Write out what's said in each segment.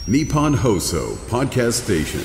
Nippon Hoso Podcast Station。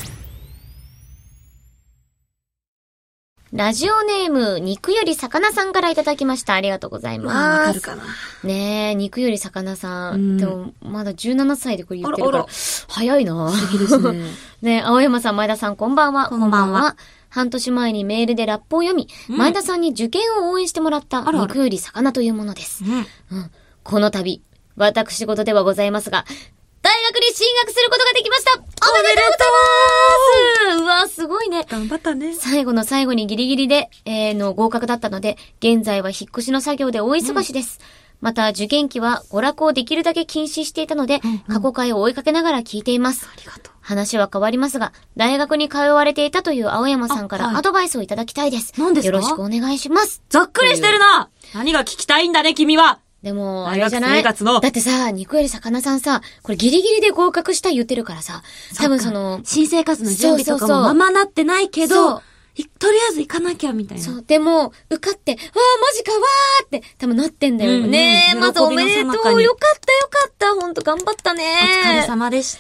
ラジオネーム、肉より魚さんからいただきました。ありがとうございます。 わかるかな。 ねえ、肉より魚さん。でも、まだ17歳でこれ言ってるから、早いな。 素敵ですね。 ねえ、青山さん、前田さん、こんばんは。 こんばんは。 半年前にメールでラップを読み、前田さんに受験を応援してもらった肉より魚というものです。この度、私事ではございますが、大学に進学することができました。おめでとうございます。うわ、すごいね。 頑張ったね。 最後の最後にギリギリで、の合格だったので、現在は引っ越しの作業で大忙しです。また、受験期は娯楽をできるだけ禁止していたので、過去回を追いかけながら聞いています。 ありがとう。 話は変わりますが、大学に通われていたという青山さんからアドバイスをいただきたいです。 何ですか？ よろしくお願いします。 ざっくりしてるな！何が聞きたいんだね、君は！ でも、あれじゃない？だってさ、肉より魚さんさ、これギリギリで合格した言ってるからさ、多分その、 新生活の準備とかもままなってないけど、とりあえず行かなきゃみたいな。 そう。でも、受かって、わーマジかわーって多分なってんだよね。またおめでとう。よかった。ほんと頑張ったね。 お疲れ様でした。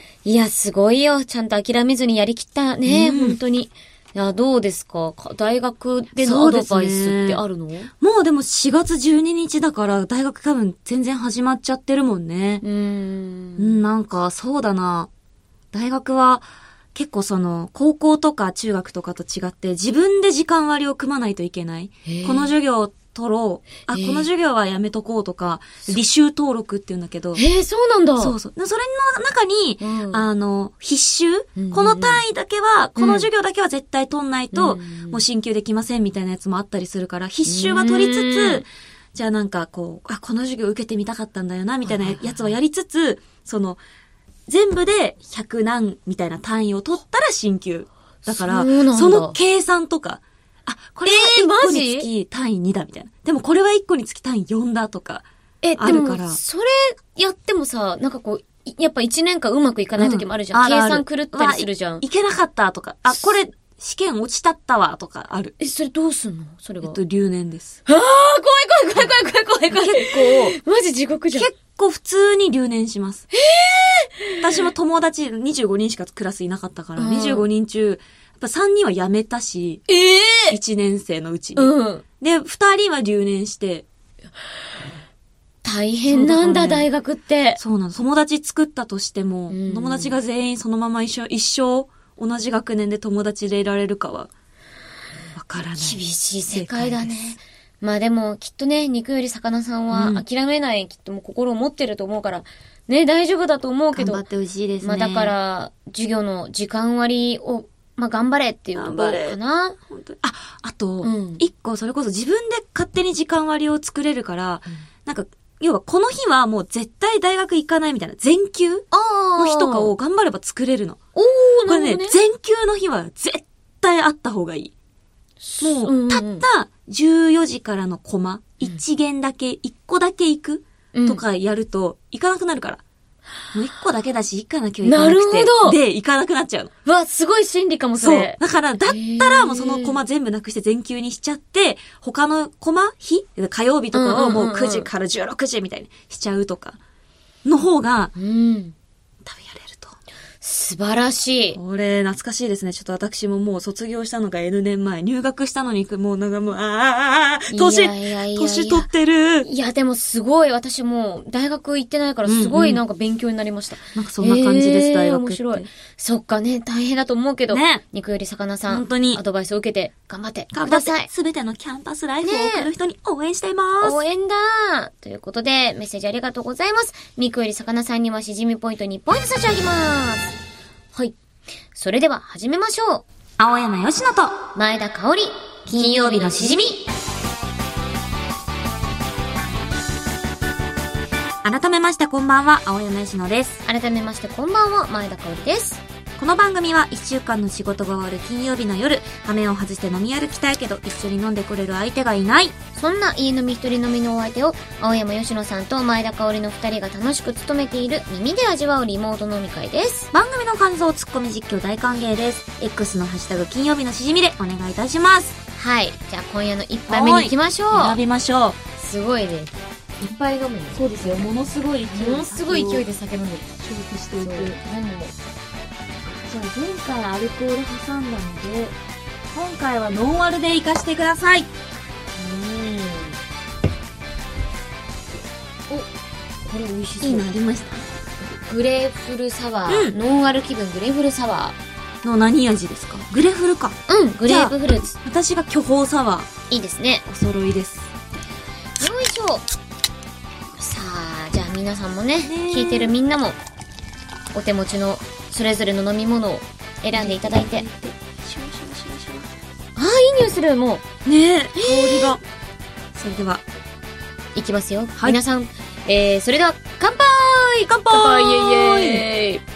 いや、すごいよ。ちゃんと諦めずにやりきったね。本当に。いや、どうですか？大学でのアドバイスってあるの？もうでも4月12日だから大学多分全然始まっちゃってるもんね。なんかそうだな。大学は結構その高校とか中学とかと違って自分で時間割を組まないといけない。この授業を取ろう。この授業はやめとこうとか、履修登録って言うんだけど。 そうなんだ。 そう。それの中に、必修、この単位だけは、この授業だけは絶対取んないと、もう進級できませんみたいなやつもあったりするから、必修は取りつつ、じゃあなんかこう、この授業受けてみたかったんだよな、みたいなやつはやりつつ、全部で100何みたいな単位を取ったら進級。だから、その計算とか、これは1個につき単位2だみたいな。でもこれは1個につき単位4だとか、あるから。でも、 それやってもさ、なんかこう、やっぱ1年間うまくいかない時もあるじゃん。計算狂ったりするじゃん。 いけなかったとか、これ、試験落ちたったわとかある。 それどうすんの？それは。 留年です。 怖い。 結構、 マジ地獄じゃん。 結構普通に留年します。私も友達25人しかクラスいなかったから、25人中、やっぱ3人は辞めたし、1年生のうちに。で、2人は留年して、 大変なんだ、大学って。 そうなの。友達作ったとしても、友達が全員そのまま一生同じ学年で友達でいられるかは、わからない。 厳しい世界だね。まあでも、きっとね、肉より魚さんは諦めない、きっともう心を持ってると思うから、ね、大丈夫だと思うけど。 頑張ってほしいですね。 まあだから、授業の時間割を、頑張れっていうところかな。 本当に。あと、一個それこそ自分で勝手に時間割を作れるから、なんか、要はこの日はもう絶対大学行かないみたいな、全休の日とかを頑張れば作れるの。これね、全休の日は絶対あった方がいい。もう、たった14時からのコマ、1限だけ、1個だけ行くとかやると、行かなくなるから。もう1個だけだし、いいかな今日行かなくて。 なるほど。 で、行かなくなっちゃうの。 すごい心理かもそれ。 そう。だから、だったらもうそのコマ全部なくして全休にしちゃって、他のコマ火曜日とかをもう9時から16時みたいにしちゃうとか、の方が、多分やれると。 素晴らしい。 これ、懐かしいですね。ちょっと私ももう卒業したのが N 年前。入学したのに、もうなんかもう、年取ってる。 いや、でもすごい。私もう大学行ってないからすごいなんか勉強になりました。 なんかそんな感じです、大学って。 面白い。そっかね、大変だと思うけど。 ね。 肉より魚さん。 本当に。 アドバイスを受けて、頑張ってください。 すべてのキャンパスライフを送る人に応援しています。 応援だということで、メッセージありがとうございます。肉より魚さんにはしじみポイント2ポイント差し上げます。はい。それでは始めましょう。 青山よしのと前田香織、金曜日のしじみ。 改めましてこんばんは、青山よしのです。 改めましてこんばんは、前田香織です。 この番組は1週間の仕事が終わる金曜日の夜、羽目を外して飲み歩きたいけど一緒に飲んでくれる相手がいない。 そんな家飲み一人飲みのお相手を青山吉野さんと前田香織の2人が楽しく務めている耳で味わうリモート飲み会です。 番組の感想、ツッコミ実況大歓迎です。X のハッシュタグ金曜日のしじみでお願いいたします。 はい。じゃあ今夜の1杯目に行きましょう。 選びましょう。 すごいね。 ぱい飲むの。 そうですよ、ものすごい勢い。 ものすごい勢いで酒飲む。 消費していく。 飲むもん。 じゃあ前回アルコール挟んだので、今回はノンアルでいかしてください。 お、これ美味しそう。 いいのありました。 グレーフルサワー、ノンアル気分グレーフルサワの何味ですか？グレフルか。 グレープフルーツ。 私が巨峰サワー。 いいですね。 お揃いです。 よいしょ。さあ、じゃあ皆さんもね、聞いてるみんなも、お手持ちのそれぞれの飲み物を選んでいただいて。ああ、いい匂いする、もう。 ねえ、香りが。それでは、 いきますよ。 はい、 皆さん、それでは、乾杯！ 乾杯！ イェイイェイ！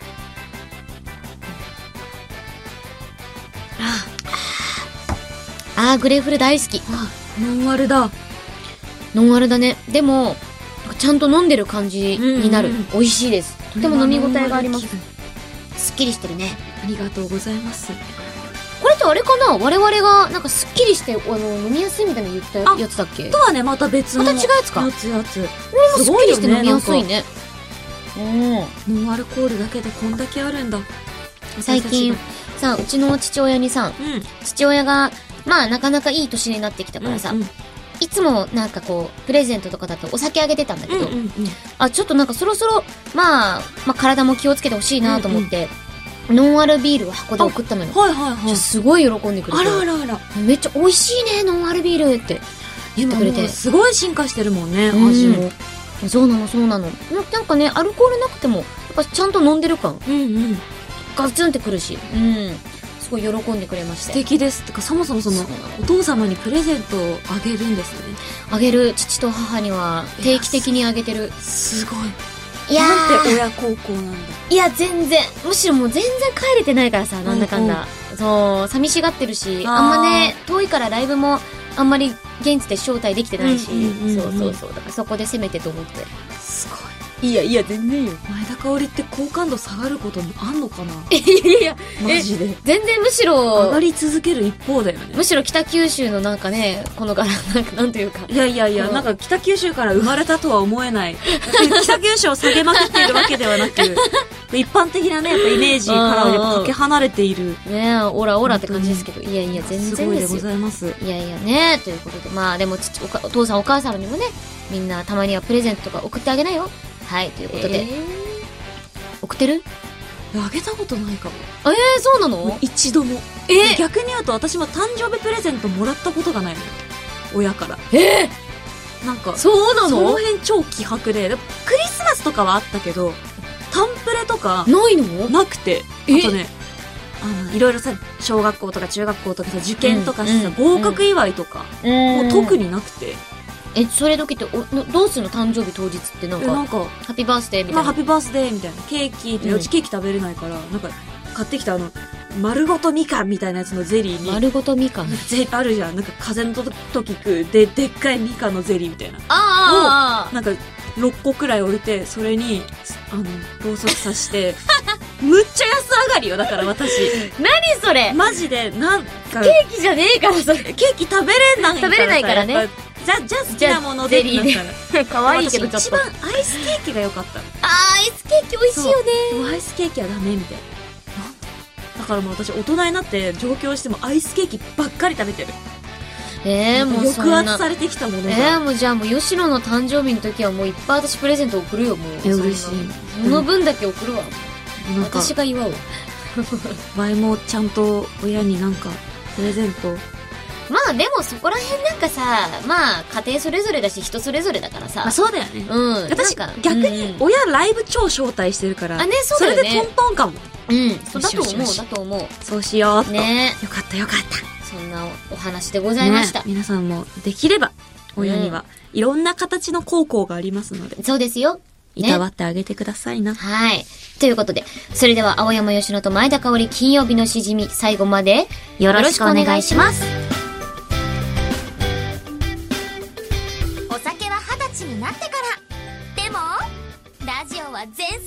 グレーフル大好き。 ノンアルだ。 ノンアルだね。でも、ちゃんと飲んでる感じになる。美味しいです。とても飲み応えがあります。すっきりしてるね。 ありがとうございます。 これってあれかな？我々がなんかすっきりして飲みやすいみたいな言ったやつだっけ？ とはね、また別の。 また違うやつか。 やつ。 これもすっきりして飲みやすいね。 ノンアルコールだけでこんだけあるんだ。 最近さ、うちの父親にさ、父親がまあなかなかいい年になってきたからさ、いつもなんかこうプレゼントとかだとお酒あげてたんだけど、ちょっとなんかそろそろまあ体も気をつけてほしいなと思って、ノンアルビールを箱で送ったのよ。 はいはいはい。 すごい喜んでくれて。 あらあらあら。 めっちゃ美味しいね、ノンアルビールって言ってくれて。 すごい進化してるもんね、味も。 そうなの、そうなの。なんかね、アルコールなくても、やっぱちゃんと飲んでる感。ガツンってくるし。すごい喜んでくれました。 素敵です。てか、そもそもお父様にプレゼントをあげるんですね。 あげる。父と母には定期的にあげてる。 すごい。 いやー。 なんて親孝行なんだ。 いや、全然。むしろもう全然帰れてないからさ、なんだかんだ。そう、寂しがってるし、あんまね、遠いからライブもあんまり現地で招待できてないし、そう。だからそこでせめてと思って。 すごい。 いや、全然よ。 前田香織って好感度下がることもあんのかな？ いや、 マジで。 全然むしろ、 上がり続ける一方だよね。 むしろ北九州のなんかね、この柄、なんというか。 いや、なんか北九州から生まれたとは思えない。北九州を下げまくっているわけではなく、一般的なね、やっぱイメージからはやっぱかけ離れている。 ねえ、オラって感じですけど、いや、全然ですよ。 すごいでございます。 いやね、ということで、まあでもお父さんお母さんにもね、みんなたまにはプレゼントとか送ってあげなよ。はい、ということで。送ってる？ あげたことないかも。 そうなの？ 一度も。逆に言うと私も誕生日プレゼントもらったことがないのよ。親から。なんか、 そうなの？ その辺超希薄で、クリスマスとかはあったけど、タンプレとか、 ないの？ なくて。あとね、いろいろさ、小学校とか中学校とかさ、受験とかさ、合格祝いとか、もう特になくて。 それ時ってどうするの？誕生日当日ってなんかハッピーバースデーみたいな。 ハッピーバースデーみたいな。ケーキって、うちケーキ食べれないから、なんか、買ってきた丸ごとみかんみたいなやつのゼリーに。 丸ごとみかんあるじゃん。なんか風の時食う、でっかいみかんのゼリーみたいな。なんか、6個くらい置いて、それに、ろうそくさして、むっちゃ安上がりよ、だから私。 何それ？ マジで、なんか。 ケーキじゃねえからそれ。 ケーキ食べれないからね。じゃあ好きなものでってなったら。 可愛いけどちょっと。 一番アイスケーキが良かった。 アイスケーキ美味しいよね。 でもアイスケーキはダメみたいな。なんで？だからもう私大人になって上京してもアイスケーキばっかり食べてる。もう抑圧されてきたものが。 もうじゃあもう吉野の誕生日の時はもういっぱい私プレゼント送るよ、もう。 嬉しい。 その分だけ送るわ。私が祝うわ。 場合もちゃんと親になんかプレゼント。 まあでもそこら辺なんかさ、まあ家庭それぞれだし人それぞれだからさ。 そうだよね。私逆に親ライブ超招待してるから。 そうだよね。 それでトントンかも。 そうだと思う。 そうしようと。 ね。 よかった。 そんなお話でございました。 皆さんもできれば親にはいろんな形の孝行がありますので。 そうですよ。 いたわってあげてくださいな。 はい。ということで、それでは青山吉野と前田香織金曜日のしじみ、最後までよろしくお願いします。 お酒は20歳になってから。でも、ラジオは全世代ウェル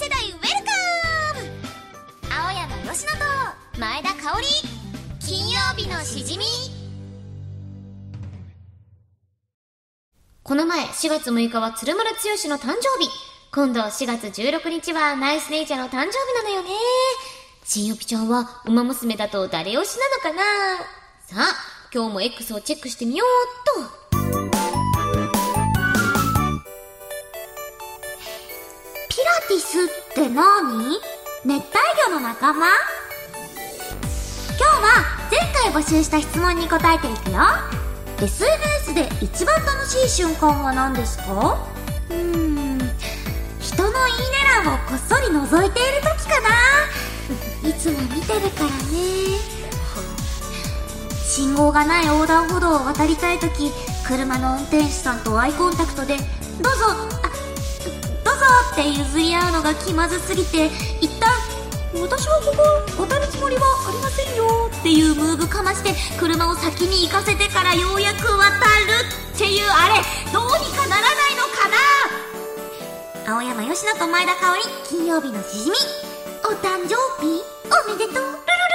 カム。青山吉野と前田香織金曜日のしじみ。 この前4月6日は鶴丸剛の誕生日。今度4月16日はナイスネイチャーの誕生日なのよね。新よぴちゃんはウマ娘だと誰推しなのかな。さあ、今日も X をチェックしてみようっと。 ピラティスって何？熱帯魚の仲間？今日は前回募集した質問に答えていくよ。SNS で一番楽しい瞬間は何ですか？人のいいね欄をこっそり覗いている時かな。いつも見てるからね。信号がない横断歩道を渡りたい時、車の運転手さんとアイコンタクトでどうぞって譲り合うのが気まずすぎて、一旦私はここ渡るつもりはありませんよっていうムーブかまして車を先に行かせてからようやく渡るっていう、あれどうにかならないのかな。青山佳乃と前田香織、金曜日のしじみ、お誕生日おめでとう。ルルル。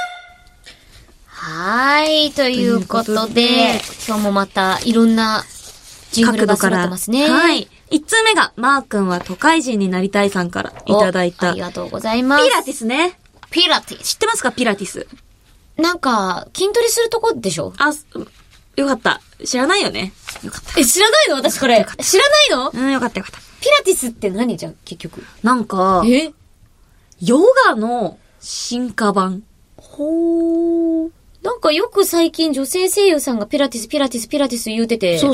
はい、ということで、今日もまたいろんなジングルが揃ってますね。 はい。1通目が、マー君は都会人になりたいさんからいただいた。 ありがとうございます。 ピラティスね。 ピラティス。 知ってますか、ピラティス。 なんか、筋トレするとこでしょ？ あ、よかった。知らないよね。よかった。 知らないの私これ。知らないの？ よかったよかった。 ピラティスって何じゃん、結局。 なんか、ヨガの進化版。 ほー。なんかよく最近女性声優さんがピラティス言うてて。 そう。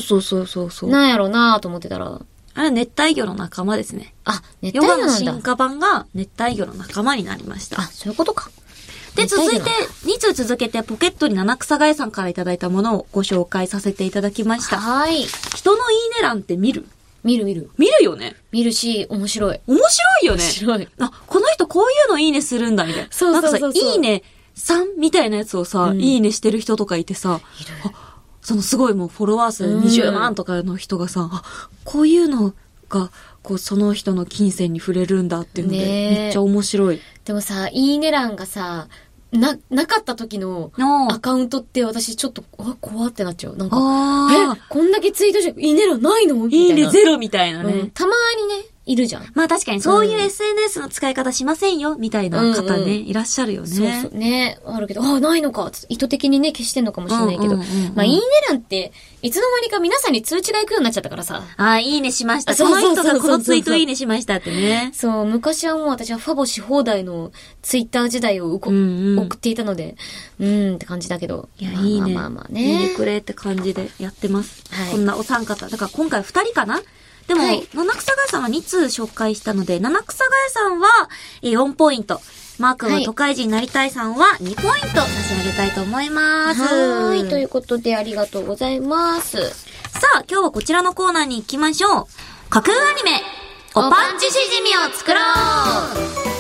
なんやろなと思ってたら。 あれ熱帯魚の仲間ですね。 あ、熱帯魚なんだ。 ヨガの進化版が熱帯魚の仲間になりました。 あ、そういうことか。 で、続いて、2通続けてポケットに七草がえさんからいただいたものをご紹介させていただきました。 はい。 人のいいね欄って見る？ 見る。 見るよね。 見るし、面白い。 面白いよね。 面白い。 あ、この人こういうのいいねするんだ、みたいな。 そう。 なんかさ、いいね3みたいなやつをさ、いいねしてる人とかいてさ、そのすごいもうフォロワー数20万とかの人がさ、こういうのが、こうその人の金銭に触れるんだっていうので、めっちゃ面白い。 でもさ、いいね欄がさ、なかった時のアカウントって私ちょっと、怖ってなっちゃう。なんか、こんだけツイートして、いいね欄ないのみたいな。 いいねゼロみたいなね。 たまにね、いるじゃん。 まあ確かにそういう SNS の使い方しませんよ、みたいな方ね、いらっしゃるよね。 そう。ね。あるけど、ないのか。意図的にね、消してんのかもしれないけど。まあ、いいね欄って、いつの間にか皆さんに通知が行くようになっちゃったからさ。 いいねしました。この人がこのツイートいいねしましたってね。 そう、昔はもう私はファボし放題のツイッター時代を送っていたので、って感じだけど。 いや、いいね。 まあね。 いいねくれって感じでやってます。はい。こんなお三方。だから今回2人かな？でも、七草がえさんは2通紹介したので、七草がえさんは4ポイント。マー君は都会人になりたいさんは2ポイント差し上げたいと思います。 はい。ということでありがとうございます。 さあ、今日はこちらのコーナーに行きましょう。架空アニメ、おパンチしじみを作ろう。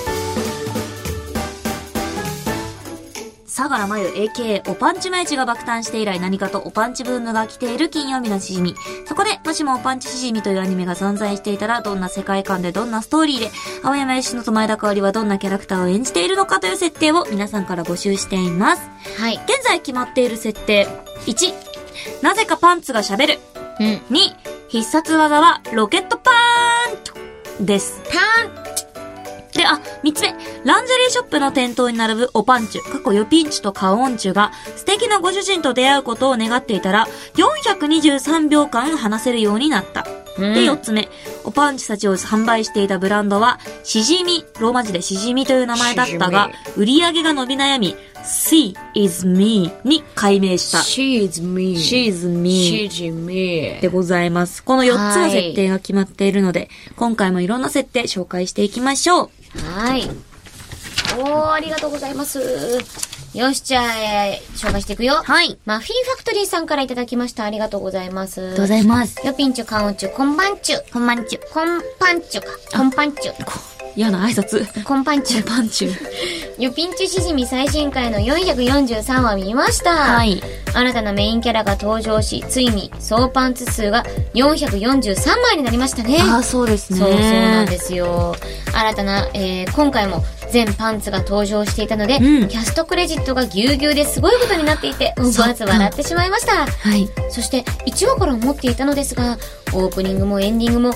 相良真由 AKA おパンチマイチが爆誕して以来何かとおパンチブームが来ている金曜日のしじみ。そこで、もしもおパンチしじみというアニメが存在していたら、どんな世界観でどんなストーリーで、青山佳乃と前田香織はどんなキャラクターを演じているのかという設定を皆さんから募集しています。 はい。 現在決まっている設定。1、なぜかパンツが喋る。2、必殺技はロケットパーンです。で、3つ目。ランジェリーショップの店頭に並ぶおパンチュ、過去ヨピンチュとカオンチュが素敵なご主人と出会うことを願っていたら、423秒間話せるようになった。で、4つ目。おパンチたちを販売していたブランドは、しじみ、ローマ字でしじみという名前だったが、売り上げが伸び悩み、She is me に改名した。 She is me. She is me. She is me. でございます。この4つの設定が決まっているので、今回もいろんな設定紹介していきましょう。 はい。ありがとうございます。よし、じゃあ、紹介していくよ。 はい。 マフィーファクトリーさんからいただきました。ありがとうございます。ありがとうございます。 ヨピンチュ、カオンチュ、コンバンチュ。コンパンチュか。コンパンチュ。 嫌な挨拶。 コンパンチュ。 コンパンチュ。 ヨピンチュしじみ最新回の443話見ました。 はい。 新たなメインキャラが登場し、ついに総パンツ数が443枚になりましたね。 そうですね。 そうなんですよ。 新たな、今回も全パンツが登場していたので、 うんキャストクレジットがぎゅうぎゅうですごいことになっていて、思わず笑ってしまいました。 はい。 そして1話から思っていたのですが、オープニングもエンディングも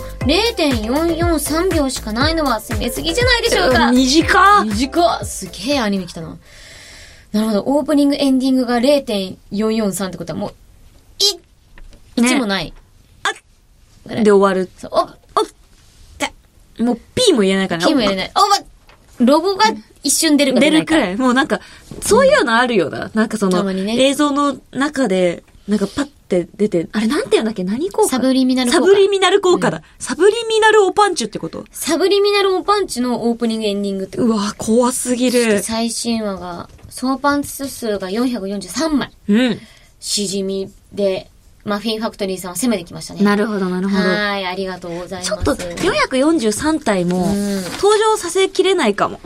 0.443 秒しかないのは攻めすぎじゃないでしょうか。 短っ。 短っ。すげえアニメ来たな。なるほど。オープニングエンディングが 0.443 ってことはもう1もない。 で終わる。 そうもう P も言えないからね。 P も言えない。ロゴが一瞬出るか出出ないか。 るくらい。もうなんか、そういうのあるよな。なんかその、 たまにね映像の中で、なんかパッて出て、あれなんて言うんだっけ？何効果？ サブリミナル効果。 サブリミナル効果だ。サブリミナルオパンチュってこと？ サブリミナルオパンチのオープニングエンディングってこと。 うわ、怖すぎる。 最新話が、総パンツ数が443枚。 うん。 しじみで、マフィンファクトリーさんは攻めてきましたね。 なるほど、なるほど。 はい、ありがとうございます。 ちょっと、443体も、 うん登場させきれないかも。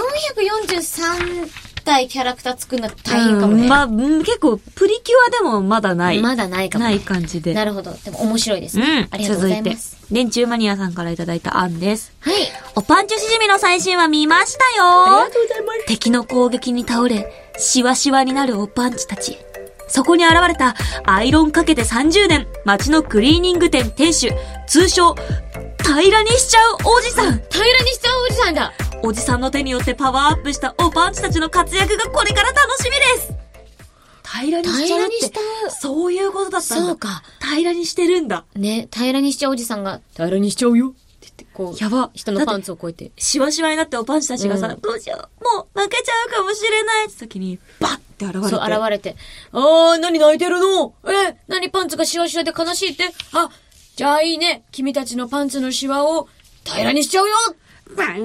443体キャラクター作るのは大変かもね。 まあ、結構、プリキュアでもまだない。 まだないかも、ね。 ない感じで。 なるほど。でも面白いですうね。 ん。 ありがとうございます。 続いて、電柱マニアさんからいただいた案です。 はい。 おパンチュしじみの最新話見ましたよ。 ありがとうございます。 敵の攻撃に倒れ、シワシワになるおパンチたち。そこに現れた、アイロンかけて30年、街のクリーニング店店主、通称、平らにしちゃうおじさん。 平らにしちゃうおじさんだ。 おじさんの手によってパワーアップしたおパンチたちの活躍がこれから楽しみです。平らにしちゃうって平らにしちゃうそういうことだったんだ。 そうか。 平らにしてるんだ。 ね、平らにしちゃうおじさんが、平らにしちゃうよ。って言って、こう、 やば。 人のパンツをこうやって。 シワシワになっておパンチたちがさ、 うんどうしよう、もう負けちゃうかもしれないって時に、バッって現れて。 そう、現れて。何泣いてるの？何パンツがシワシワで悲しいって？じゃあいいね。君たちのパンツのシワを平らにしちゃうよ！ バーン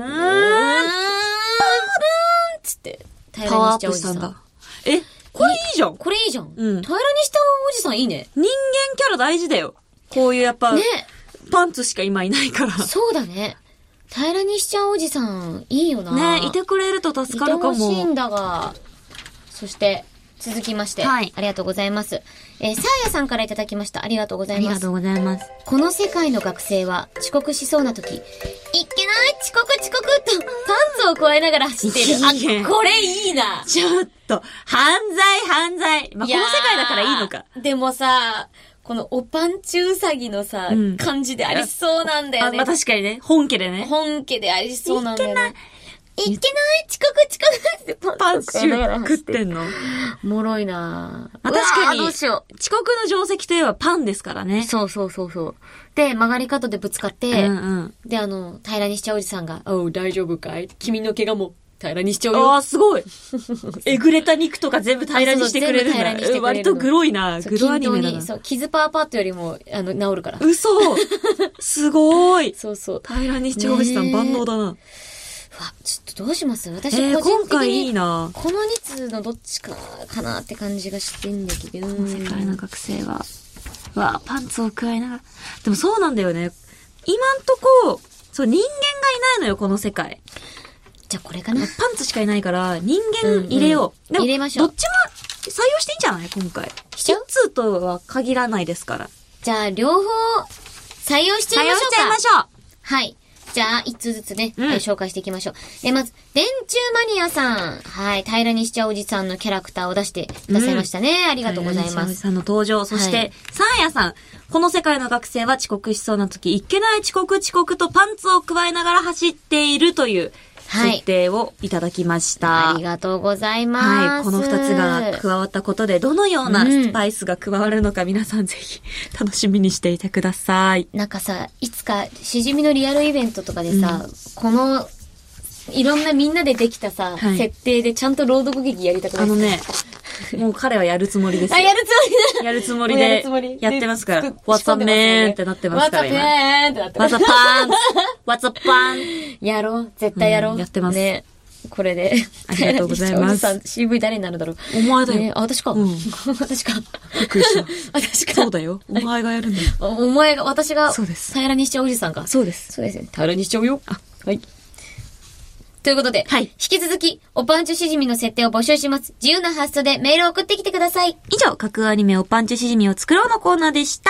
つって、平パワーアッらにしちゃうおじさん。 プしたんだ。これいいじゃん。 これいいじゃん。 うん平らにしたおじさんいいね。 人間キャラ大事だよ。こういうやっぱ、 ね。 パンツしか今いないから。 そうだね。平らにしちゃうおじさん、いいよな。 ね、いてくれると助かるかも。 いてほしいんだが。そして、続きまして。 はい。 ありがとうございます。さあやさんからいただきました。ありがとうございます。 ありがとうございます。 この世界の学生は遅刻しそうな時、いっけない遅刻とパンツを加えながら走っている。 いいねこれいいな。 ちょっと、犯罪。まあ、この世界だからいいのか。 でもさ、このおパンチウサギのさ、 うん感じでありそうなんだよね。 まあ確かにね、本家でね。 本家でありそうなんだよね。いけない遅刻ってパンチ食ってんの。 おもろいなぁ。 まあ確かに、 どうしよ遅刻の定石といえばパンですからね。 そう。で、曲がり角でぶつかって、 うん。 で、平らにしちゃうおじさんが、大丈夫かい？君の怪我も平らにしちゃうよ。 ああ、すごい。えぐれた肉とか全部平らにしてくれるんだ。 そう全部平らにしてくれるの割とグロいな。グロアニメだな。 そう、傷パーよりも、治るから。 嘘すごい。 そう。 平らにしちゃうおじさん万能だな。 ちょっとどうします？私個人的に、 今回いいな。 この2通のどっちかなって感じがしてんだけど。 この世界の学生は、パンツを加えながら。でもそうなんだよね。今んとこ、そう、人間がいないのよ、この世界。 じゃあこれかな。 パンツしかいないから、人間入れよう。でも入れましょう。 どっちも採用していいんじゃない今回。 しちゃう？ 一通とは限らないですから。 じゃあ両方採用しちゃいましょうか。 採用しちゃいましょう。 はい。じゃあ、1通ずつね、 うん紹介していきましょう。まず、電柱マニアさん。はい。平らにしちゃうおじさんのキャラクターを出してくださいましたね。ありがとうございます。 おじさんの登場。そして、サーヤさん。この世界の学生は遅刻しそうな時、いっけない遅刻とパンツを加えながら走っているという設定をいただきました。 ありがとうございます。 はい。この2つが加わったことで、どのようなスパイスが加わるのか、皆さんぜひ楽しみにしていてください。 なんかさ、いつかしじみのリアルイベントとかでさ、このいろんなみんなでできたさ、 はい設定でちゃんと朗読劇やりたくないですか？ もう彼はやるつもりですよ。 やるつもりだ。 やるつもりでやってますから。What's up man ってなってますから今。 What's up man ってなってます。 What's up pants? What's up pants? やろう。絶対やろう。 やってますね。これで。 ありがとうございますさん CV 誰になるんだろう。 お前だよ。 私か。私か。 びっくりした。 私か。 そうだよ。お前がやるんだよ。 お前が、私が、 そうです。 平らにしちゃうおじさんか。 そうです。 そうですね。平らにしちゃうよ。はい。ということで、 はい。 引き続き、おパンチュしじみの設定を募集します。自由な発想でメールを送ってきてください。 以上、架空アニメおパンチュしじみを作ろうのコーナーでした。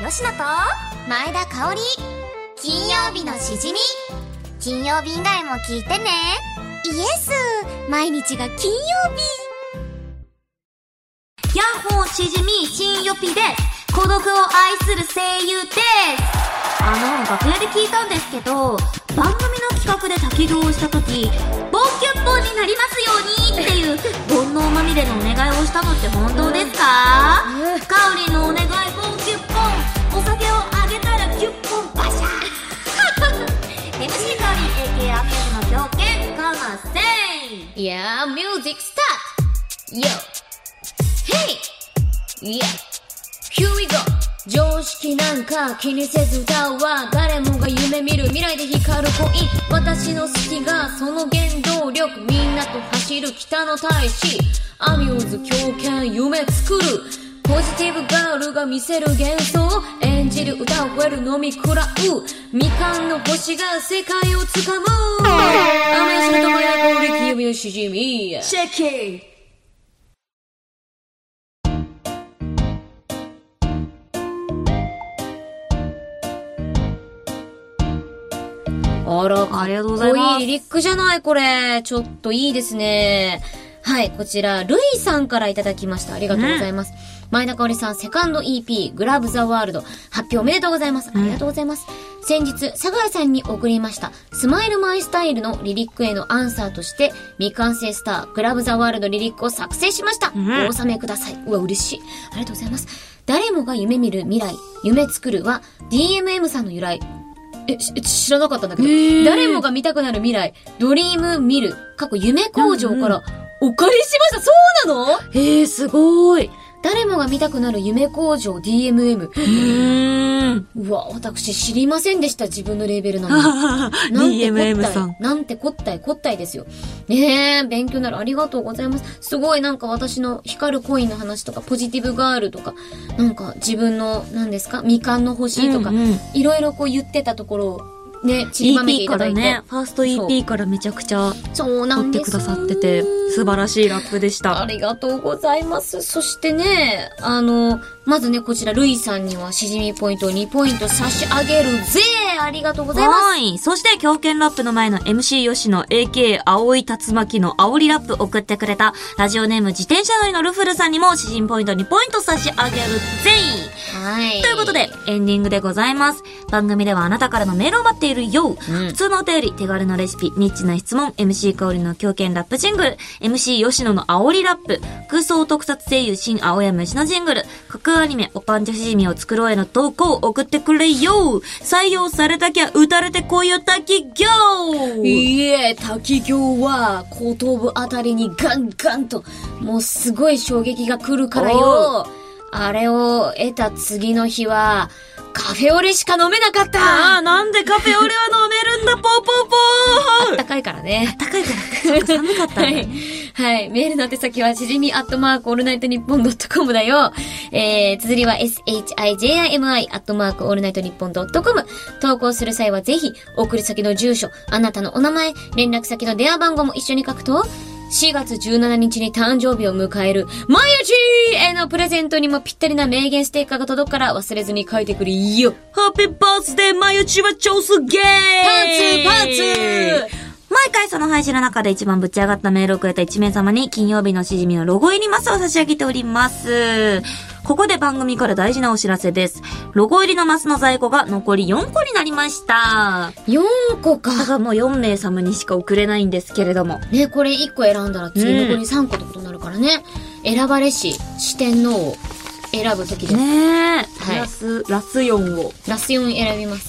吉野と前田香織。金曜日のしじみ。金曜日以外も聞いてね。イエス、毎日が金曜日。 ヤッホーしじみ新予備で孤独を愛する声優です。楽屋で聞いたんですけど、番組の企画で滝行をした時、ボンキュッポンになりますようにっていう煩悩まみれのお願いをしたのって本当ですか？かおりんのお願いボンキュッポン、お酒をあげたらキュッポンバシャーMC かおりん AK アミューズの狂犬かません。 いやー、ミュージックスタート。 Yo Hey Yeah Here we go。 常識なんか気にせず歌うわ。誰もが夢見る未来で光る恋。私の好きがその原動力。みんなと走る北の大使。アミューズ狂犬夢作る。ポジティブガールが見せる幻想。演じる歌を超える飲み食らう。みかんの星が世界をつかむ。雨すると前田香織金曜日のしじみ。 シェキー。 あら、 ありがとうございます。 かっこいいリリックじゃないこれ。ちょっといいですね。はい、こちら、ルイさんからいただきました。ありがとうございます。前田香織さん、セカンド EP、グラブザワールド、発表おめでとうございます。ありがとうございます。先日、佐賀谷さんに送りました、スマイルマイスタイルのリリックへのアンサーとして、未完成スター、グラブザワールドリリックを作成しました。お納めください。うわ、嬉しい。ありがとうございます。誰もが夢見る未来、夢作るは、DMM さんの由来。知らなかったんだけど、誰もが見たくなる未来、ドリーム見る、夢工場からお借りしました。そうなの？ すごーい。 誰もが見たくなる夢工場 DMM。うわ、私知りませんでした。自分のレーベルなのに。 DMM さん。 なんてこったいですよ。ねえ、勉強になる。ありがとうございます。すごい私の光るコインの話とか、ポジティブガールとか、自分の、何ですか、みかんの星とか、いろいろ言ってたところを、ね、散りばめていただいて。 EP からね、ファースト EP からめちゃくちゃ、 そうなんです。 撮ってくださってて、素晴らしいラップでした。 ありがとうございます。そしてね、まずね、こちら、ルイさんには、しじみポイントを2ポイント差し上げるぜ。ありがとうございます。 はい。そして、狂犬ラップの前の MC 吉野 AK 青い竜巻の煽りラップ送ってくれた、ラジオネーム自転車乗りのルフルさんにも、しじみポイント2ポイント差し上げるぜ。 はい。 ということで、エンディングでございます。番組ではあなたからのメールを待っているよ。普通のお便り、手軽なレシピ、ニッチな質問、MC 香りの狂犬ラップジングル、MC 吉野の煽りラップ、空想特撮声優新青山吉野ジングル、架空アニメおパンチョしじみを作ろうへの投稿を送ってくれよ。採用されたきゃ打たれてこいよ滝行。 いえ、滝行は後頭部あたりにガンガンと、もうすごい衝撃が来るからよ。あれを得た次の日は、カフェオレしか飲めなかった。 なんでカフェオレは飲めるんだ、ポーポーポー。 あったかいからね。 あったかいから。そうか、寒かったね。 はい。メールの宛先は、しじみ@オールナイトニッポン.com だよ。綴りは shijimi @オールナイトニッポン.com。投稿する際はぜひ、送り先の住所、あなたのお名前、連絡先の電話番号も一緒に書くと、4月17日に誕生日を迎える、まゆちへのプレゼントにもぴったりな名言ステッカーが届くから忘れずに書いてくれよ。 ハッピーバースデーまゆちは超すげー。 パンツ毎回その配信の中で一番ぶち上がったメールをくれた1名様に金曜日のしじみのロゴ入りマスを差し上げております。ここで番組から大事なお知らせです。ロゴ入りのマスの在庫が残り4個になりました。 4個か。 だからもう4名様にしか送れないんですけれども。 ね、これ1個選んだら次残り3個ってことになるからね。選ばれし四天王を選ぶ時です。 ねえ。 はい。 ラス4を。 ラス4選びます。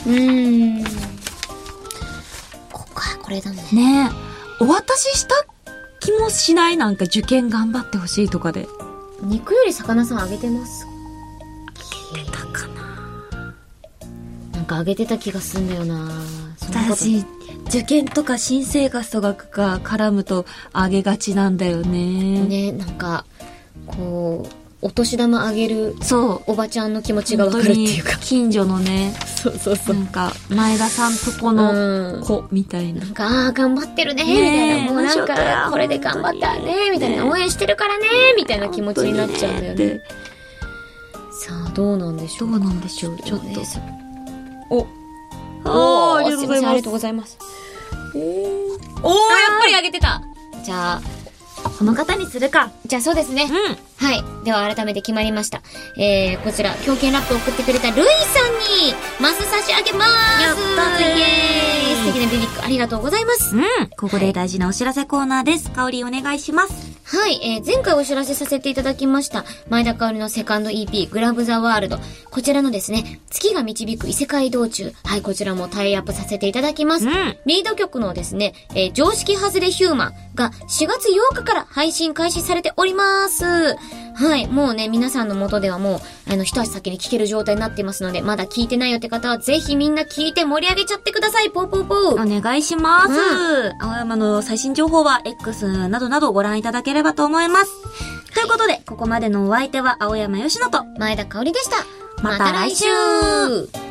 これだね。 ねえ。お渡しした気もしない？なんか受験頑張ってほしいとかで。 肉より魚さんあげてますあげてたかな。 なんかあげてた気がすんだよな。 私、受験とか新生活とかが絡むとあげがちなんだよね。 ね、なんか、こう、お年玉あげる、 そう。 おばちゃんの気持ちがわかるっていうか。 近所のね。 そう。 なんか、前田さんとこの子みたいな。 なんか、頑張ってるね、みたいな。もうなんか、これで頑張ったね、みたいな。応援してるからね、みたいな気持ちになっちゃうんだよね。 さあ、どうなんでしょう。 どうなんでしょう。ちょっと。 おありがとうございます。 ありがとうございます。おー、やっぱりあげてた。じゃあ、 この方にするか。 じゃあそうですね。 うん。 はい。では改めて決まりました。こちら、狂犬ラップを送ってくれたルイさんに、マス差し上げまーす。 やったぜー。 イエーイ。素敵なビビックありがとうございます。 うん。ここで大事なお知らせコーナーです。香りお願いします。 はい、前回お知らせさせていただきました、前田香織のセカンド EP、グラブザワールド。こちらのですね、月が導く異世界道中。はい、こちらもタイアップさせていただきます。 うん。 リード曲のですね、常識外れヒューマンが4月8日から配信開始されております。はい、もうね、皆さんの元ではもう、一足先に聴ける状態になっていますので、まだ聴いてないよって方は、ぜひみんな聴いて盛り上げちゃってください。ポーポーポー。 お願いします。青山の最新情報は X などなどご覧いただければと思います。ということで、ここまでのお相手は青山よしのと前田香織でした。 また来週。